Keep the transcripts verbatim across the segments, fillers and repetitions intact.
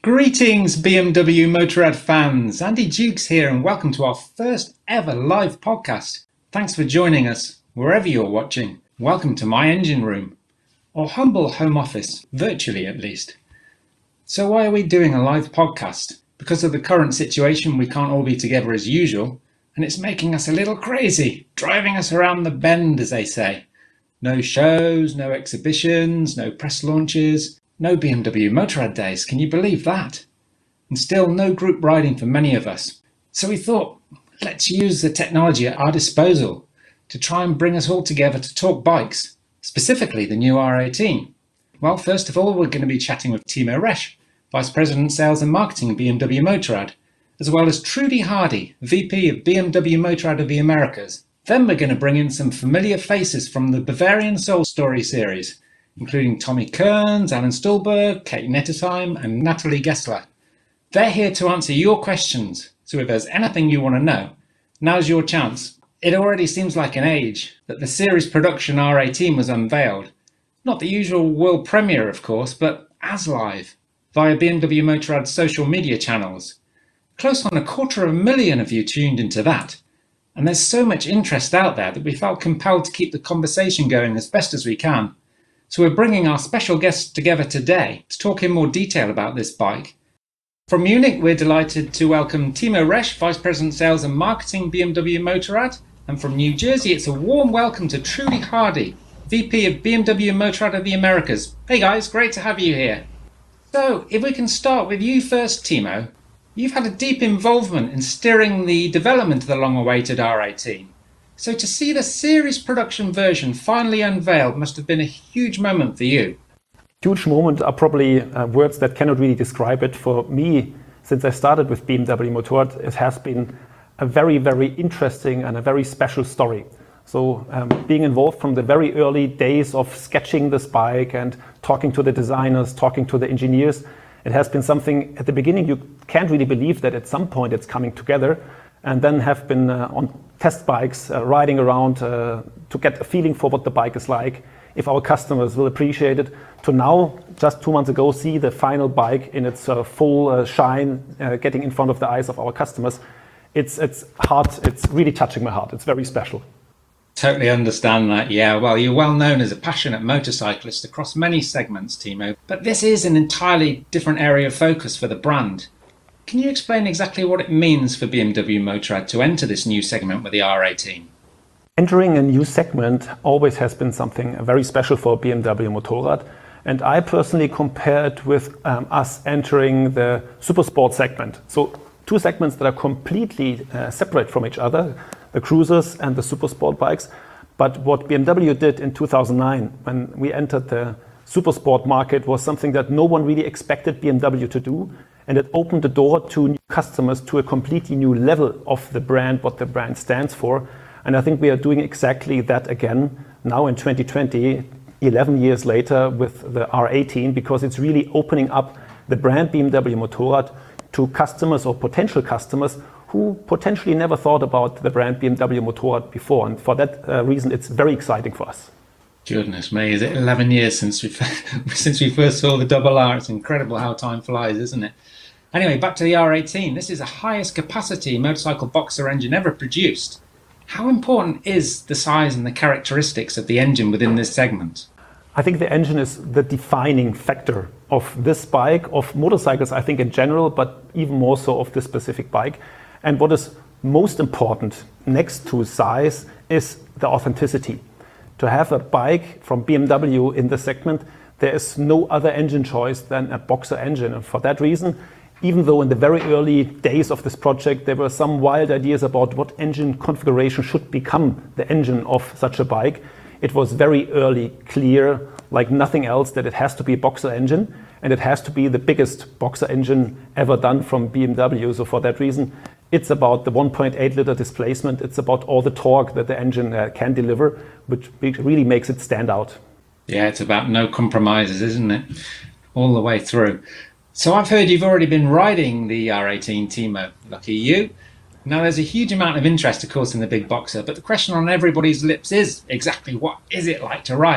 Greetings B M W Motorrad fans, Andy Dukes here and welcome to our first ever live podcast. Thanks for joining us wherever you're watching. Welcome to my engine room, or humble home office, virtually at least. So why are we doing a live podcast? Because of the current situation we can't all be together as usual and it's making us a little crazy, driving us around the bend as they say. No shows, no exhibitions, no press launches. No B M W Motorrad days, can you believe that? And still no group riding for many of us. So we thought, let's use the technology at our disposal to try and bring us all together to talk bikes, specifically the new R eighteen. Well, first of all, we're going to be chatting with Timo Resch, Vice President Sales and Marketing at B M W Motorrad, as well as Trudy Hardy, V P of B M W Motorrad of the Americas. Then we're going to bring in some familiar faces from the Bavarian Soul Story series, including Tommy Kearns, Alan Stulberg, Kate Nettersheim and Natalie Gessler. They're here to answer your questions, so if there's anything you want to know, now's your chance. It already seems like an age that the series production R eighteen was unveiled. Not the usual world premiere, of course, but as live, via B M W Motorrad's social media channels. Close on a quarter of a million of you tuned into that. And there's so much interest out there that we felt compelled to keep the conversation going as best as we can. So we're bringing our special guests together today to talk in more detail about this bike. From Munich, we're delighted to welcome Timo Resch, Vice President Sales and Marketing B M W Motorrad. And from New Jersey, it's a warm welcome to Trudy Hardy, V P of B M W Motorrad of the Americas. Hey guys, great to have you here. So if we can start with you first, Timo. You've had a deep involvement in steering the development of the long-awaited R eighteen. So to see the series production version finally unveiled must have been a huge moment for you. Huge moment are probably uh, words that cannot really describe it. For me, since I started with B M W Motorrad, it has been a very, very interesting and a very special story. So um, being involved from the very early days of sketching this bike and talking to the designers, talking to the engineers, it has been something at the beginning you can't really believe that at some point it's coming together, and then have been uh, on test bikes, uh, riding around uh, to get a feeling for what the bike is like, if our customers will appreciate it, to now, just two months ago, see the final bike in its uh, full uh, shine, uh, getting in front of the eyes of our customers. It's, it's heart, it's really touching my heart. It's very special. Totally understand that, yeah. Well, you're well known as a passionate motorcyclist across many segments, Timo, but this is an entirely different area of focus for the brand. Can you explain exactly what it means for B M W Motorrad to enter this new segment with the R eighteen? Entering a new segment always has been something very special for B M W Motorrad. And I personally compare it with um, us entering the supersport segment. So two segments that are completely uh, separate from each other, the cruisers and the supersport bikes. But what B M W did in two thousand nine, when we entered the supersport market, was something that no one really expected B M W to do. And it opened the door to new customers, to a completely new level of the brand, what the brand stands for. And I think we are doing exactly that again now in twenty twenty, eleven years later with the R eighteen, because it's really opening up the brand B M W Motorrad to customers or potential customers who potentially never thought about the brand B M W Motorrad before. And for that uh, reason, it's very exciting for us. Goodness me, is it eleven years since we since we first saw the double R? It's incredible how time flies, isn't it? Anyway, back to the R eighteen. This is the highest capacity motorcycle boxer engine ever produced. How important is the size and the characteristics of the engine within this segment? I think the engine is the defining factor of this bike, of motorcycles, I think in general, but even more so of this specific bike. And what is most important next to size is the authenticity. To have a bike from B M W in this segment, there is no other engine choice than a boxer engine. And for that reason, even though in the very early days of this project, there were some wild ideas about what engine configuration should become the engine of such a bike, it was very early clear, like nothing else, that it has to be a boxer engine, and it has to be the biggest boxer engine ever done from B M W. So for that reason, it's about the one point eight liter displacement. It's about all the torque that the engine uh, can deliver, which really makes it stand out. Yeah, it's about no compromises, isn't it? All the way through. So I've heard you've already been riding the R eighteen, Timo. Lucky you. Now there's a huge amount of interest, of course, in the big boxer, but the question on everybody's lips is exactly what is it like to ride?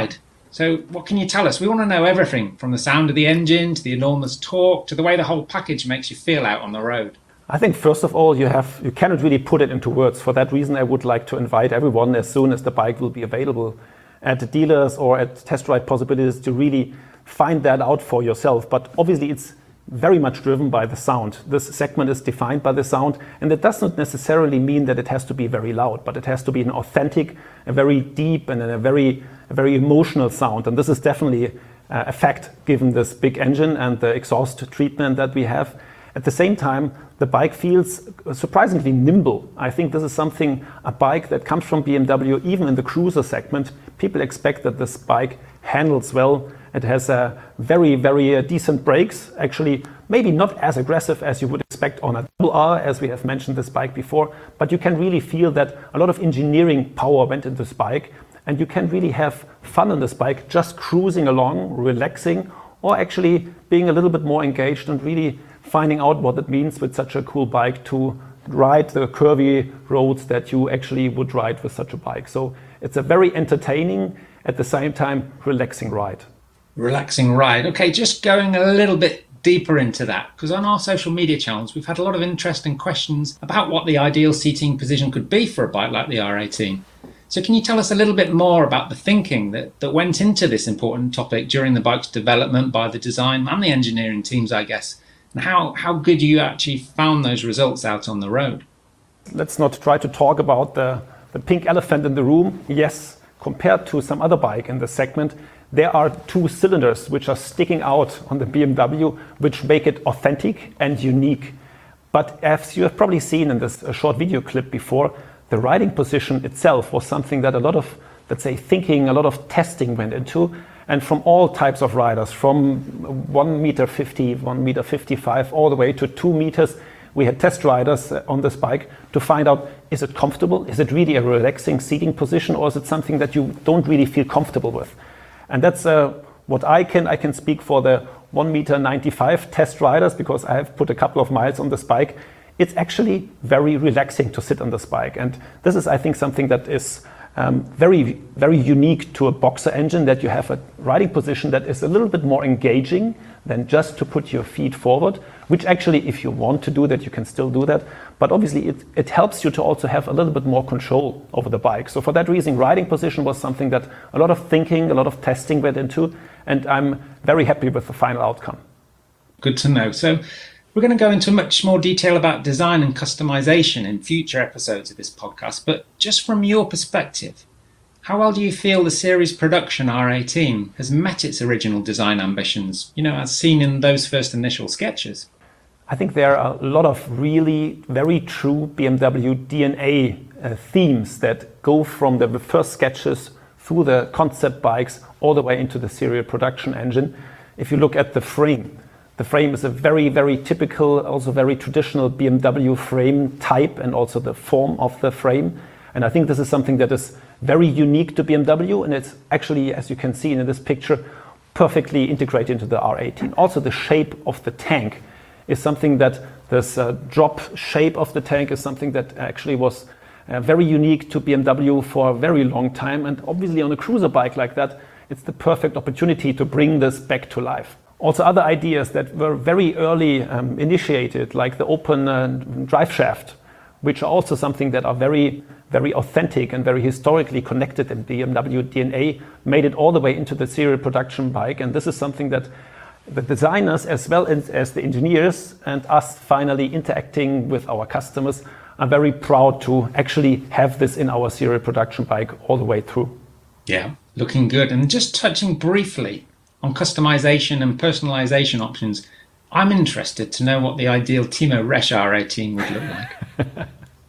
So what can you tell us? We want to know everything from the sound of the engine to the enormous torque to the way the whole package makes you feel out on the road. I think first of all, you have you cannot really put it into words. For that reason, I would like to invite everyone as soon as the bike will be available at the dealers or at test ride possibilities to really find that out for yourself. But obviously it's very much driven by the sound. This segment is defined by the sound, and it does not necessarily mean that it has to be very loud, but it has to be an authentic, a very deep and a very, a very emotional sound. And this is definitely uh, a fact given this big engine and the exhaust treatment that we have. At the same time, the bike feels surprisingly nimble. I think this is something, a bike that comes from B M W, even in the cruiser segment. People expect that this bike handles well. It has a very, very uh, decent brakes. Actually, maybe not as aggressive as you would expect on a double R, as we have mentioned this bike before, but you can really feel that a lot of engineering power went into this bike, and you can really have fun on this bike, just cruising along, relaxing, or actually being a little bit more engaged and really finding out what it means with such a cool bike to ride the curvy roads that you actually would ride with such a bike. So it's a very entertaining, at the same time, relaxing ride. Relaxing ride. Okay, just going a little bit deeper into that, because on our social media channels, we've had a lot of interesting questions about what the ideal seating position could be for a bike like the R eighteen. So can you tell us a little bit more about the thinking that, that went into this important topic during the bike's development by the design and the engineering teams, I guess? And how, how good you actually found those results out on the road? Let's not try to talk about the, the pink elephant in the room. Yes, compared to some other bike in the segment, there are two cylinders which are sticking out on the B M W, which make it authentic and unique. But as you have probably seen in this short video clip before, the riding position itself was something that a lot of, let's say, thinking, a lot of testing went into. And from all types of riders, from one meter fifty, one meter fifty-five, all the way to two meters, we had test riders on this bike to find out, is it comfortable? Is it really a relaxing seating position, or is it something that you don't really feel comfortable with? And that's uh, what I can, I can speak for the one meter ninety-five test riders, because I have put a couple of miles on this bike. It's actually very relaxing to sit on this bike. And this is, I think, something that is Um, very, very unique to a Boxer engine, that you have a riding position that is a little bit more engaging than just to put your feet forward, which actually, if you want to do that, you can still do that. But obviously it, it helps you to also have a little bit more control over the bike. So for that reason, riding position was something that a lot of thinking, a lot of testing went into, and I'm very happy with the final outcome. Good to know. So we're going to go into much more detail about design and customization in future episodes of this podcast, but just from your perspective, how well do you feel the series production R eighteen has met its original design ambitions, you know, as seen in those first initial sketches? I think there are a lot of really very true B M W D N A uh, themes that go from the first sketches through the concept bikes all the way into the serial production engine. If you look at the frame, the frame is a very, very typical, also very traditional B M W frame type, and also the form of the frame. And I think this is something that is very unique to B M W, and it's actually, as you can see in this picture, perfectly integrated into the R eighteen. Also, the shape of the tank is something that this uh, drop shape of the tank is something that actually was uh, very unique to B M W for a very long time. And obviously on a cruiser bike like that, it's the perfect opportunity to bring this back to life. Also other ideas that were very early um, initiated, like the open uh, drive shaft, which are also something that are very, very authentic and very historically connected in B M W D N A, made it all the way into the serial production bike. And this is something that the designers, as well as, as the engineers and us finally interacting with our customers, are very proud to actually have this in our serial production bike all the way through. Yeah, looking good. And just touching briefly on customization and personalization options, I'm interested to know what the ideal Timo Resch R eighteen would look like.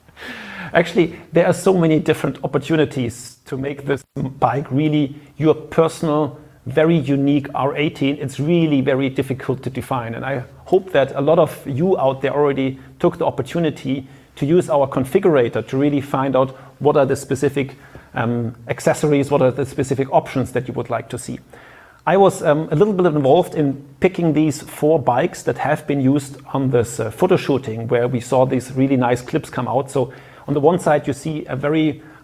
Actually, there are so many different opportunities to make this bike really your personal, very unique R eighteen. It's really very difficult to define. And I hope that a lot of you out there already took the opportunity to use our configurator to really find out what are the specific um, accessories, what are the specific options that you would like to see. I was um, a little bit involved in picking these four bikes that have been used on this uh, photo shooting, where we saw these really nice clips come out. So on the one side, you see a very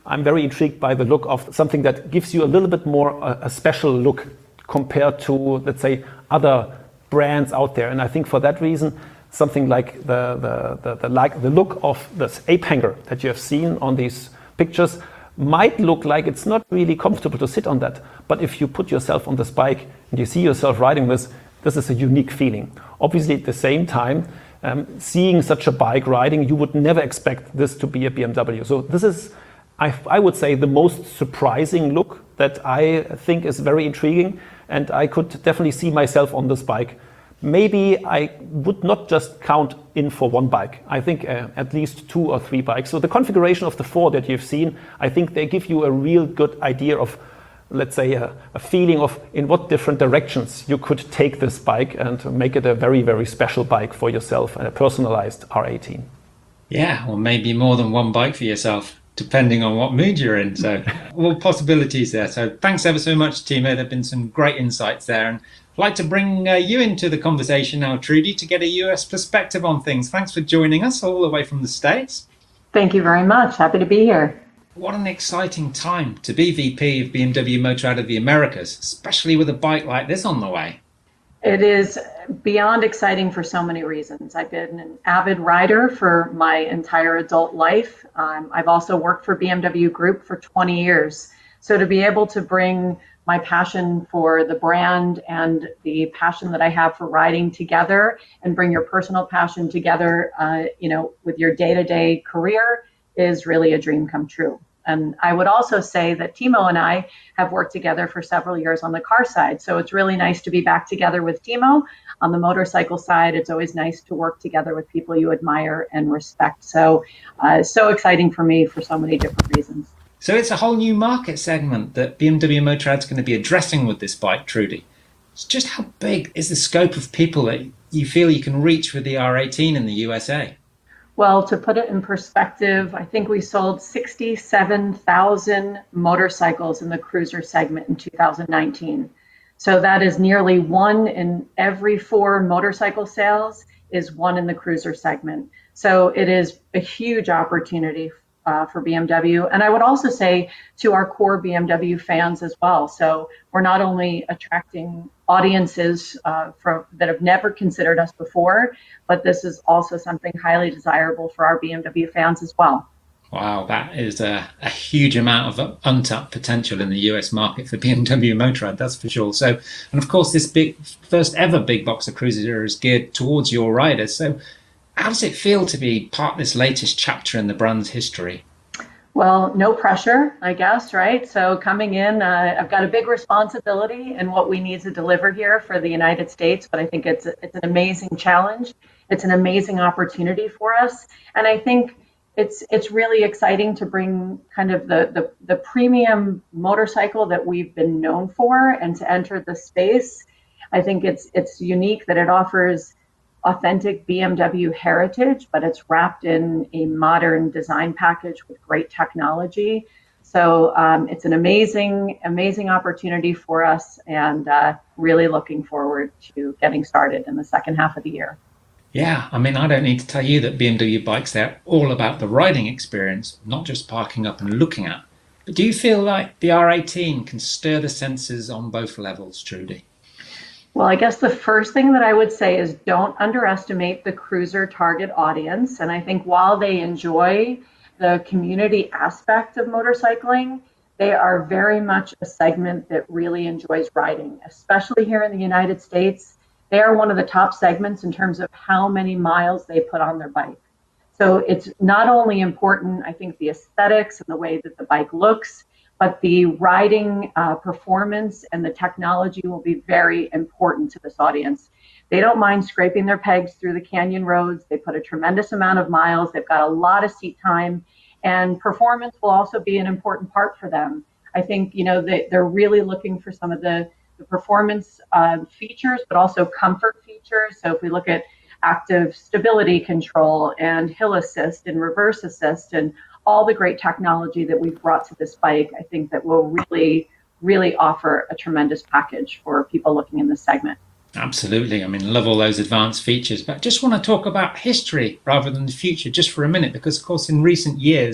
I'm very intrigued by the look of something that gives you a little bit more uh, a special look compared to, let's say, other brands out there. And I think for that reason, something like the the, the, the like the look of this ape hanger that you have seen on these pictures might look like it's not really comfortable to sit on that. But if you put yourself on this bike and you see yourself riding this, this is a unique feeling. Obviously, at the same time, um, seeing such a bike riding, you would never expect this to be a B M W. So this is, I, I would say, the most surprising look that I think is very intriguing. And I could definitely see myself on this bike. Maybe I would not just count in for one bike. I think uh, at least two or three bikes. So the configuration of the four that you've seen, I think they give you a real good idea of, let's say, a, a feeling of in what different directions you could take this bike and make it a very, very special bike for yourself, a personalized R eighteen. Yeah, or maybe more than one bike for yourself, depending on what mood you're in. So all possibilities there. So thanks ever so much, Timo. There have been some great insights there. And I'd like to bring uh, you into the conversation now, Trudy, to get a U S perspective on things. Thanks for joining us all the way from the States. Thank you very much. Happy to be here. What an exciting time to be V P of B M W Motorrad of the Americas, especially with a bike like this on the way. It is beyond exciting for so many reasons. I've been an avid rider for my entire adult life. Um, I've also worked for B M W Group for twenty years. So to be able to bring my passion for the brand and the passion that I have for riding together and bring your personal passion together, uh, you know, with your day-to-day career is really a dream come true. And I would also say that Timo and I have worked together for several years on the car side. So it's really nice to be back together with Timo. On the motorcycle side, it's always nice to work together with people you admire and respect. So, uh, so exciting for me for so many different reasons. So it's a whole new market segment that B M W Motorrad's going to be addressing with this bike, Trudy. It's just how big is the scope of people that you feel you can reach with the R eighteen in the U S A? Well, to put it in perspective, I think we sold sixty-seven thousand motorcycles in the cruiser segment in two thousand nineteen. So that is nearly one in every four motorcycle sales is one in the cruiser segment. So it is a huge opportunity uh, for B M W. And I would also say to our core B M W fans as well. So we're not only attracting audiences uh, from, that have never considered us before, but this is also something highly desirable for our B M W fans as well. Wow, that is a, a huge amount of untapped potential in the U S market for B M W Motorrad, that's for sure. So, and of course, this big first ever big box of cruiser is geared towards your riders. So how does it feel to be part of this latest chapter in the brand's history? Well, no pressure, I guess, right? So coming in, uh, I've got a big responsibility in what we need to deliver here for the United States, but I think it's it's an amazing challenge. It's an amazing opportunity for us. And I think it's it's really exciting to bring kind of the, the, the premium motorcycle that we've been known for and to enter the space. I think it's it's unique that it offers authentic B M W heritage, but it's wrapped in a modern design package with great technology. So um, it's an amazing, amazing opportunity for us, and uh, really looking forward to getting started in the second half of the year. Yeah, I mean, I don't need to tell you that B M W bikes, they're all about the riding experience, not just parking up and looking at. But do you feel like the R eighteen can stir the senses on both levels, Trudy? Well, I guess the first thing that I would say is don't underestimate the cruiser target audience. And I think while they enjoy the community aspect of motorcycling, they are very much a segment that really enjoys riding, especially here in the United States. They are one of the top segments in terms of how many miles they put on their bike. So it's not only important, I think, the aesthetics and the way that the bike looks, but the riding uh, performance and the technology will be very important to this audience. They don't mind scraping their pegs through the canyon roads. They put a tremendous amount of miles. They've got a lot of seat time, and performance will also be an important part for them. I think, you know, they, they're really looking for some of the, the performance uh, features, but also comfort features. So if we look at active stability control and hill assist and reverse assist and all the great technology that we've brought to this bike, I think that will really, really offer a tremendous package for people looking in this segment. Absolutely. I mean, love all those advanced features, but I just want to talk about history rather than the future just for a minute, because of course in recent years,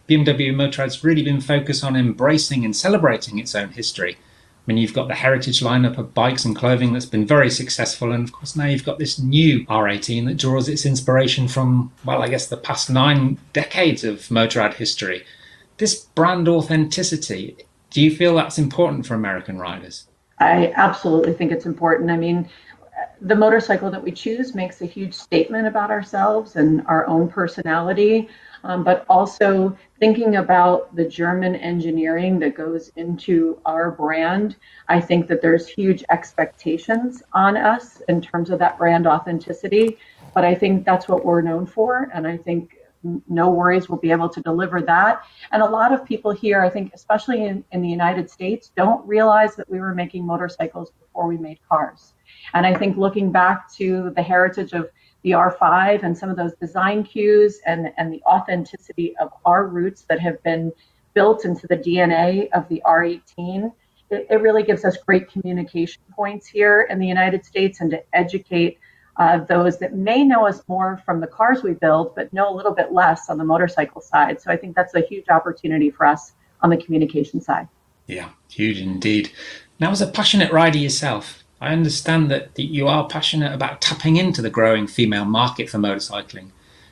B M W Motorrad's really been focused on embracing and celebrating its own history. I mean, you've got the heritage lineup of bikes and clothing that's been very successful. And of course, now you've got this new R eighteen that draws its inspiration from, well, I guess the past nine decades of Motorrad history. This brand authenticity, do you feel that's important for American riders? I absolutely think it's important. I mean, the motorcycle that we choose makes a huge statement about ourselves and our own personality. Um, but also thinking about the German engineering that goes into our brand, I think that there's huge expectations on us in terms of that brand authenticity. But I think that's what we're known for. And I think no worries, we'll be able to deliver that. And a lot of people here, I think, especially in, in the United States, don't realize that we were making motorcycles before we made cars. And I think looking back to the heritage of the R five and some of those design cues and, and the authenticity of our roots that have been built into the D N A of the R eighteen, it, it really gives us great communication points here in the United States and to educate uh, those that may know us more from the cars we build, but know a little bit less on the motorcycle side. So I think that's a huge opportunity for us on the communication side. Yeah, huge indeed. Now, as a passionate rider yourself, I understand that you are passionate about tapping into the growing female market for motorcycling.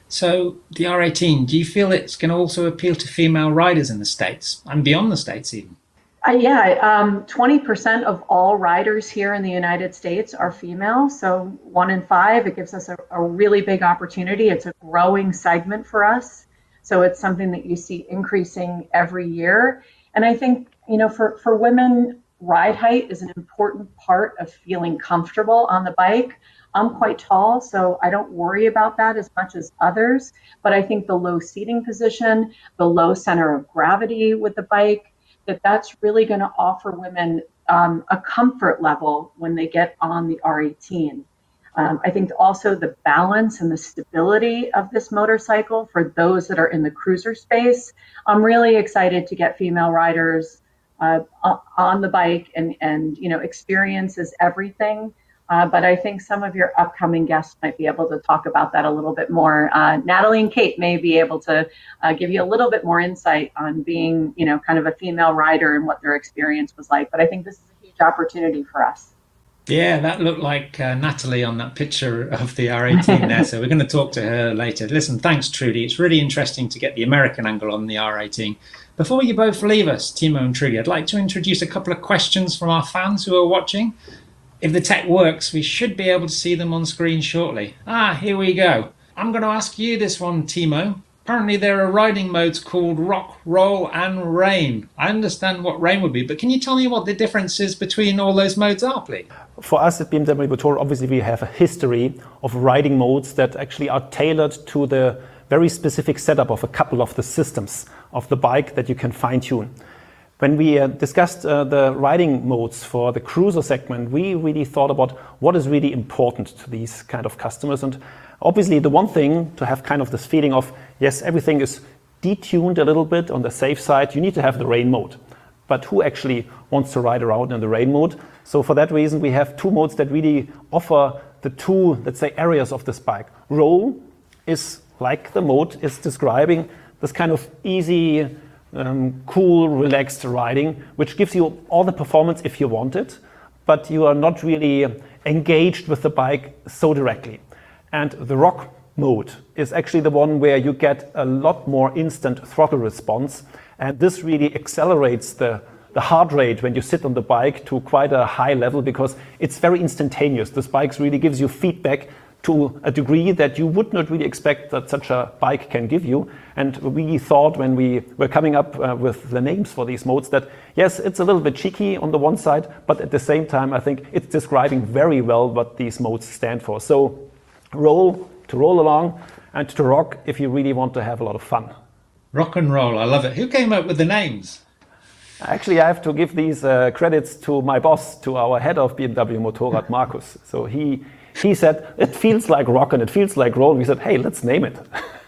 So the R eighteen, do you feel it's going to also appeal to female riders in the States and beyond the States even? Uh, yeah, um, twenty percent of all riders here in the United States are female. So one in five, it gives us a, a really big opportunity. It's a growing segment for us. So it's something that you see increasing every year. And I think, you know, for, for women, ride height is an important part of feeling comfortable on the bike. I'm quite tall, so I don't worry about that as much as others. But I think the low seating position, the low center of gravity with the bike, that that's really going to offer women um, a comfort level when they get on the R eighteen. Um, I think also the balance and the stability of this motorcycle for those that are in the cruiser space. I'm really excited to get female riders Uh, on the bike, and, and you know, experience is everything. Uh, but I think some of your upcoming guests might be able to talk about that a little bit more. Uh, Natalie and Kate may be able to uh, give you a little bit more insight on being, you know, kind of a female rider and what their experience was like. But I think this is a huge opportunity for us. Yeah, that looked like uh, Natalie on that picture of the R eighteen there. So we're going to talk to her later. Listen, thanks, Trudy. It's really interesting to get the American angle on the R eighteen. Before you both leave us, Timo and Trudy, I'd like to introduce a couple of questions from our fans who are watching. If the tech works, we should be able to see them on screen shortly. Ah, here we go. I'm going to ask you this one, Timo. Apparently there are riding modes called rock, roll and rain. I understand what rain would be, but can you tell me what the differences between all those modes are, please? For us at B M W Motorrad, obviously we have a history of riding modes that actually are tailored to the very specific setup of a couple of the systems of the bike that you can fine-tune. When we uh, discussed uh, the riding modes for the cruiser segment, we really thought about what is really important to these kind of customers. And obviously the one thing to have kind of this feeling of, yes, everything is detuned a little bit on the safe side, you need to have the rain mode. But who actually wants to ride around in the rain mode? So for that reason, we have two modes that really offer the two, let's say, areas of this bike. Roll is, like the mode is describing, this kind of easy, um, cool, relaxed riding, which gives you all the performance if you want it, but you are not really engaged with the bike so directly. And the rock mode is actually the one where you get a lot more instant throttle response, and this really accelerates the, the heart rate when you sit on the bike to quite a high level because it's very instantaneous. This bike really gives you feedback to a degree that you would not really expect that such a bike can give you. And we thought when we were coming up uh, with the names for these modes that, yes, it's a little bit cheeky on the one side, but at the same time, I think it's describing very well what these modes stand for. So roll, to roll along, and to rock if you really want to have a lot of fun. Rock and roll, I love it. Who came up with the names? Actually, I have to give these uh, credits to my boss, to our head of B M W Motorrad, Markus. So he He said, it feels like rock and it feels like roll. And we said, hey, let's name it.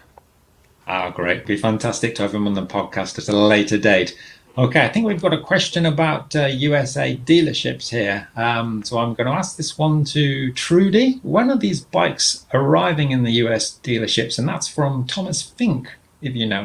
Ah, great. It'd be fantastic to have him on the podcast at a later date. Okay, I think we've got a question about uh, U S A dealerships here. Um, so I'm going to ask this one to Trudy. When are these bikes arriving in the U S dealerships? And that's from Thomas Fink, if you know him.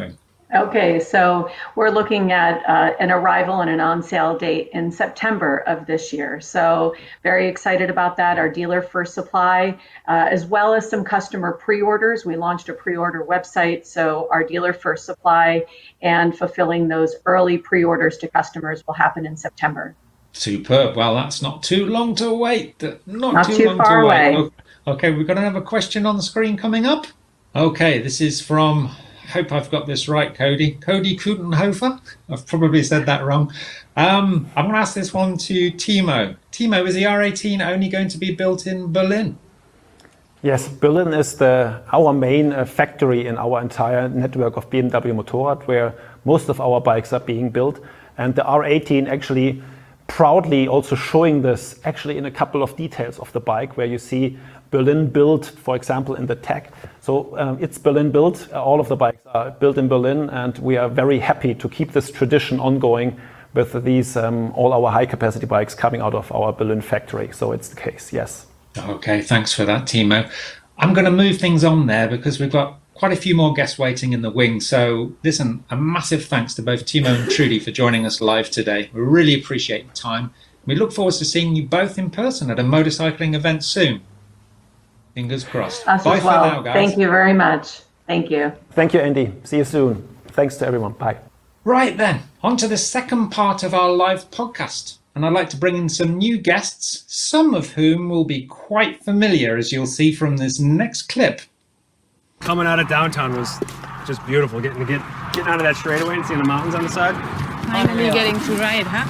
Okay, so we're looking at uh, an arrival and an on-sale date in September of this year. So very excited about that. Our dealer first supply, uh, as well as some customer pre-orders. We launched a pre-order website, so our dealer first supply and fulfilling those early pre-orders to customers will happen in September. Superb. Well, that's not too long to wait. Not, Not too, too long far to wait. away. Okay, we've got another question on the screen coming up. Okay, this is from, I hope I've got this right, Cody. Cody Kutenhofer. I've probably said that wrong. Um, I'm going to ask this one to Timo. Timo, is the R eighteen only going to be built in Berlin? Yes, Berlin is the our main uh, factory in our entire network of B M W Motorrad, where most of our bikes are being built. And the R eighteen actually proudly also showing this actually in a couple of details of the bike, where you see Berlin built, for example, in the tag. So um, it's Berlin built. All of the bikes are built in Berlin, and we are very happy to keep this tradition ongoing with these um, all our high capacity bikes coming out of our Berlin factory. So it's the case, yes. Okay, thanks for that, Timo. I'm going to move things on there because we've got quite a few more guests waiting in the wing. So listen, a massive thanks to both Timo and Trudy for joining us live today. We really appreciate your time. We look forward to seeing you both in person at a motorcycling event soon. Fingers crossed. Us Bye as well. for now, guys. Thank you very much. Thank you. Thank you, Andy. See you soon. Thanks to everyone. Bye. Right then, on to the second part of our live podcast. And I'd like to bring in some new guests, some of whom will be quite familiar, as you'll see from this next clip. Coming out of downtown was just beautiful. Getting to get getting out of that straightaway and seeing the mountains on the side. Finally getting to ride, huh?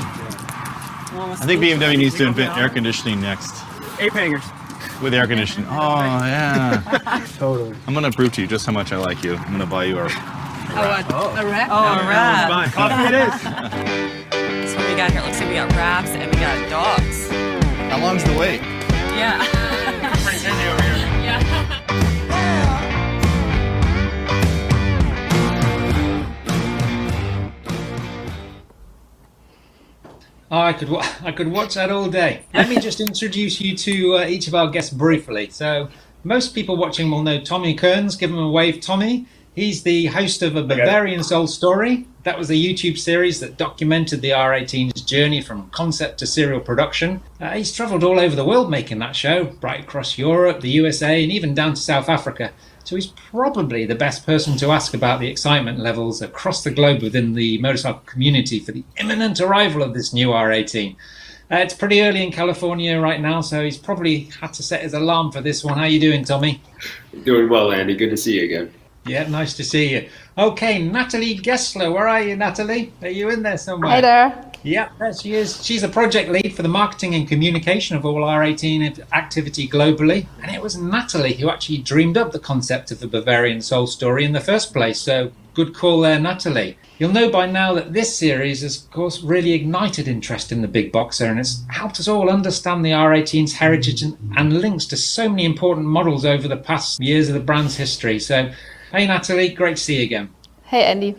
I think B M W needs to invent air conditioning next. Ape hangers. With air conditioning. Oh, yeah. Totally. I'm going to prove to you just how much I like you. I'm going to buy you a... A what? Oh. A wrap? Oh, a wrap. Fine. Coffee it is. That's what we got here. It looks like we got wraps and we got dogs. How long's the wait? Yeah. Pretty busy over here. Oh, I could wa- I could watch that all day. Let me just introduce you to uh, each of our guests briefly. So most people watching will know Tommy Kearns. Give him a wave, Tommy. He's the host of A Bavarian Soul Story. That was a YouTube series that documented the R eighteen's journey from concept to serial production. Uh, he's travelled all over the world making that show, right across Europe, the U S A, and even down to South Africa. So he's probably the best person to ask about the excitement levels across the globe within the motorcycle community for the imminent arrival of this new R eighteen. Uh, it's pretty early in California right now, so he's probably had to set his alarm for this one. How you doing, Tommy? Doing well, Andy. Good to see you again. Yeah, nice to see you. Okay, Natalie Gessler. Where are you, Natalie? Are you in there somewhere? Hi there. Yeah, there she is. She's a project lead for the marketing and communication of all R eighteen activity globally. And it was Natalie who actually dreamed up the concept of the Bavarian Soul Story in the first place. So good call there, Natalie. You'll know by now that this series has, of course, really ignited interest in the big boxer, and it's helped us all understand the R eighteen's heritage and, and links to so many important models over the past years of the brand's history. So, hey, Natalie, great to see you again. Hey, Andy.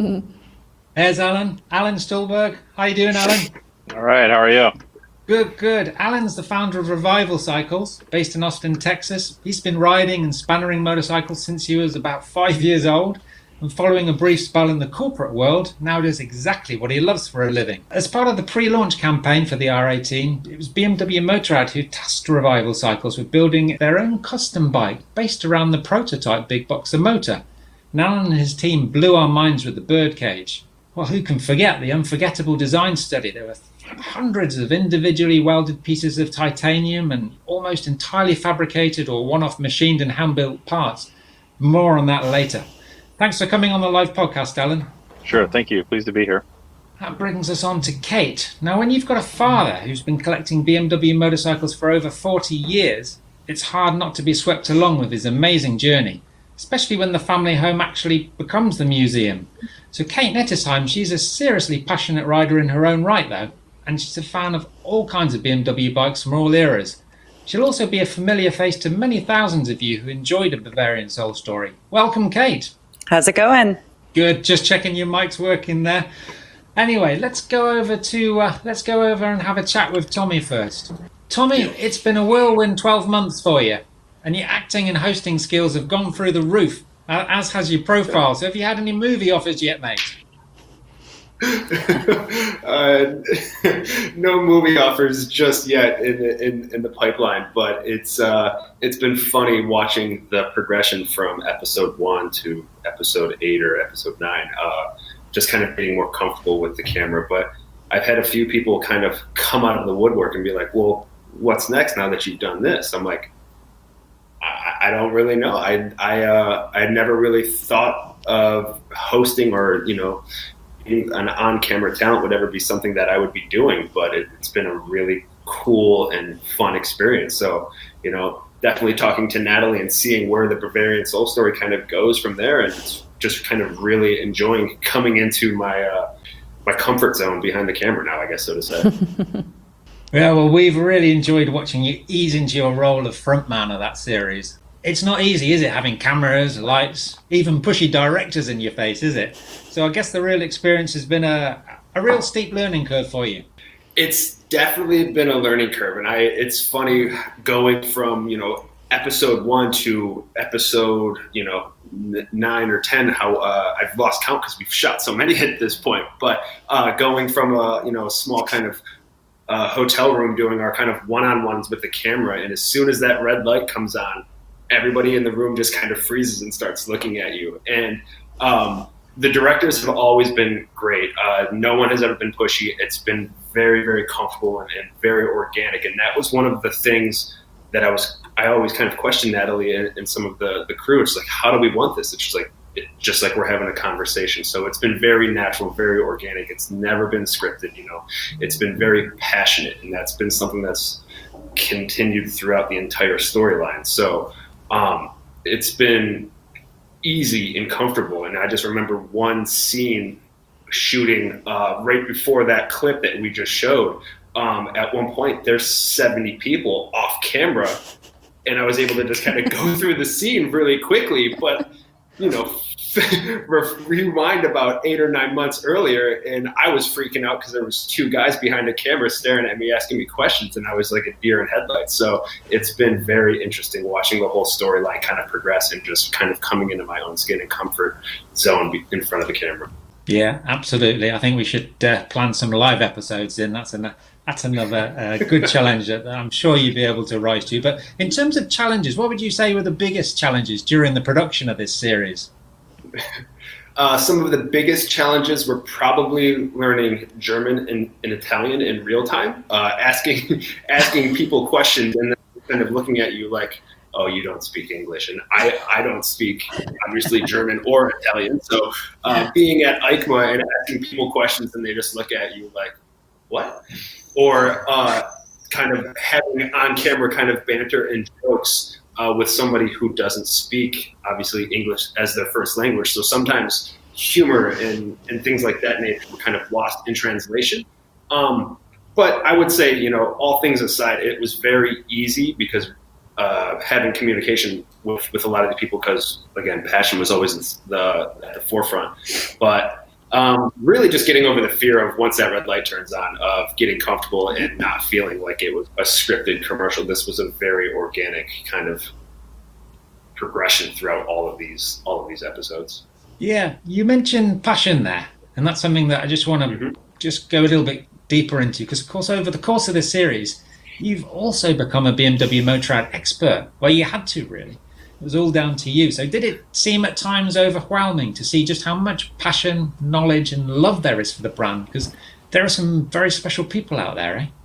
There's Alan. Alan Stolberg. How you doing, Alan? All right, how are you? Good, good. Alan's the founder of Revival Cycles, based in Austin, Texas. He's been riding and spannering motorcycles since he was about five years old. And following a brief spell in the corporate world, now does exactly what he loves for a living. As part of the pre-launch campaign for the R eighteen, it was B M W Motorrad who tasked Revival Cycles with building their own custom bike based around the prototype Big Boxer motor. And Alan and his team blew our minds with the Birdcage. Well, who can forget the unforgettable design study? There were hundreds of individually welded pieces of titanium and almost entirely fabricated or one-off machined and hand-built parts. More on that later. Thanks for coming on the live podcast, Alan. Sure, thank you. Pleased to be here. That brings us on to Kate. Now, when you've got a father who's been collecting B M W motorcycles for over forty years, it's hard not to be swept along with his amazing journey, especially when the family home actually becomes the museum. So Kate Nettesheim, she's a seriously passionate rider in her own right, though, and she's a fan of all kinds of B M W bikes from all eras. She'll also be a familiar face to many thousands of you who enjoyed A Bavarian Soul Story. Welcome, Kate. How's it going? Good, just checking your mic's working there. Anyway, let's go over to uh, let's go over and have a chat with Tommy first. Tommy, it's been a whirlwind twelve months for you, and your acting and hosting skills have gone through the roof. uh, as has your profile. So have you had any movie offers yet, mate? uh, no movie offers just yet in the, in, in the pipeline, but it's uh, it's been funny watching the progression from episode one to episode eight or episode nine. Uh, just kind of getting more comfortable with the camera. But I've had a few people kind of come out of the woodwork and be like, "Well, what's next now that you've done this?" I'm like, I, I don't really know. I I uh, I never really thought of hosting or you know. an on-camera talent would ever be something that I would be doing, but it, it's been a really cool and fun experience. So, you know, definitely talking to Natalie and seeing where the Bavarian Soul story kind of goes from there, and just kind of really enjoying coming into my uh, my comfort zone behind the camera now, I guess, so to say. Yeah, well, we've really enjoyed watching you ease into your role of frontman of that series. It's not easy, is it, having cameras, lights, even pushy directors in your face, is it? So I guess the real experience has been a, a real steep learning curve for you. It's definitely been a learning curve. And I, it's funny going from, you know, episode one to episode, you know, nine or ten, how uh, I've lost count because we've shot so many at this point. But uh, going from a, you know, a small kind of uh, hotel room doing our kind of one-on-ones with the camera. And as soon as that red light comes on, everybody in the room just kind of freezes and starts looking at you. And um, the directors have always been great. Uh, no one has ever been pushy. It's been very, very comfortable and, and very organic. And that was one of the things that I was, I always kind of questioned Natalie and, and some of the, the crew. It's like, how do we want this? It's just like, it, just like we're having a conversation. So it's been very natural, very organic. It's never been scripted, you know, it's been very passionate. And that's been something that's continued throughout the entire storyline. So Um, it's been easy and comfortable. And I just remember one scene shooting uh, right before that clip that we just showed. Um, at one point, there's seventy people off camera, and I was able to just kind of go through the scene really quickly. But, you know, rewind about eight or nine months earlier, and I was freaking out because there was two guys behind the camera staring at me, asking me questions, and I was like a deer in headlights. So it's been very interesting watching the whole storyline kind of progress and just kind of coming into my own skin and comfort zone in front of the camera. Yeah, absolutely. I think we should uh, plan some live episodes in. That's an, that's another uh, good challenge that I'm sure you'd be able to rise to. But in terms of challenges, what would you say were the biggest challenges during the production of this series? Uh, some of the biggest challenges were probably learning German and, and Italian in real time, uh, asking asking people questions and then kind of looking at you like, oh, you don't speak English. And I, I don't speak, obviously, German or Italian. So uh, being at EICMA and asking people questions and they just look at you like, what? Or uh, kind of having on-camera kind of banter and jokes Uh, with somebody who doesn't speak, obviously, English as their first language. So sometimes humor and, and things like that nature were kind of lost in translation. Um, but I would say, you know, all things aside, it was very easy because uh, having communication with, with a lot of the people, because, again, passion was always the, at the forefront. But um, really just getting over the fear of once that red light turns on, of getting comfortable and not feeling like it was a scripted commercial. This was a very organic kind of progression throughout all of these all of these episodes. Yeah, you mentioned passion there, and that's something that I just want to mm-hmm. just go a little bit deeper into, because of course over the course of this series you've also become a B M W Motorrad expert, where you had to really. It was all down to you. So did it seem at times overwhelming to see just how much passion, knowledge and love there is for the brand? Because there are some very special people out there, eh?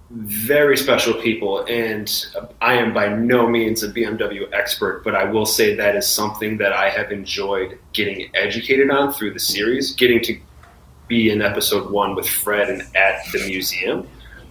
Very special people, and I am by no means a B M W expert, but I will say that is something that I have enjoyed getting educated on through the series, getting to be in episode one with Fred and at the museum,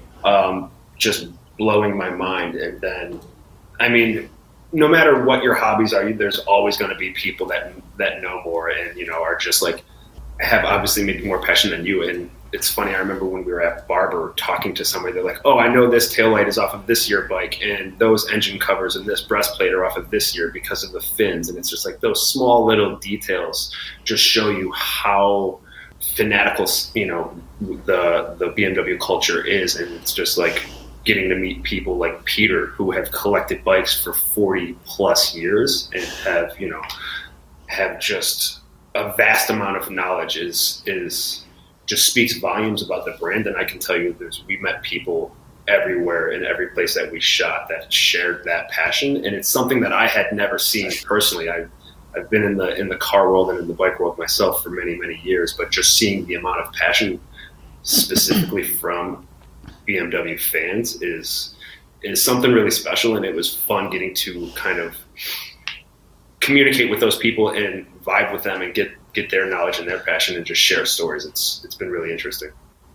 um, just blowing my mind. And then, I mean, no matter what your hobbies are, there's always going to be people that that know more and, you know, are just like, have obviously maybe more passion than you. And it's funny, I remember when we were at Barber talking to somebody, they're like, oh, I know this taillight is off of this year bike, and those engine covers and this breastplate are off of this year because of the fins. And it's just like those small little details just show you how fanatical, you know, the the B M W culture is. And it's just like getting to meet people like Peter, who have collected bikes for forty plus years and have, you know, have just a vast amount of knowledge is is just speaks volumes about the brand. And I can tell you, there's we met people everywhere in every place that we shot that shared that passion, and it's something that I had never seen personally. I've I've been in the in the car world and in the bike world myself for many many years, but just seeing the amount of passion specifically from B M W fans is is something really special, and it was fun getting to kind of communicate with those people and vibe with them and get get their knowledge and their passion and just share stories. It's it's been really interesting.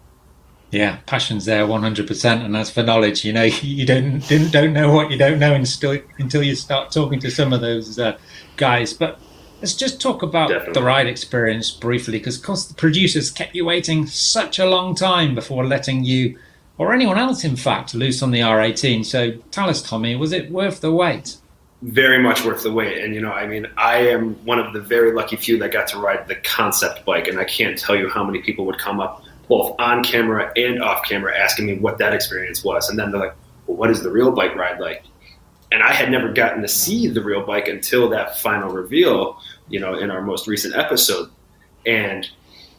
Yeah, passion's there one hundred percent. And as for knowledge, you know, you don't didn't, don't know what you don't know until, until you start talking to some of those uh, guys. But let's just talk about Definitely. the ride experience briefly, because of course the producers kept you waiting such a long time before letting you, or anyone else in fact, loose on the R eighteen. So tell us, Tommy, was it worth the wait? Very much worth the wait. And, you know, I mean, I am one of the very lucky few that got to ride the concept bike, and I can't tell you how many people would come up both on camera and off camera asking me what that experience was. And then they're like, well, what is the real bike ride like? And I had never gotten to see the real bike until that final reveal, you know, in our most recent episode. And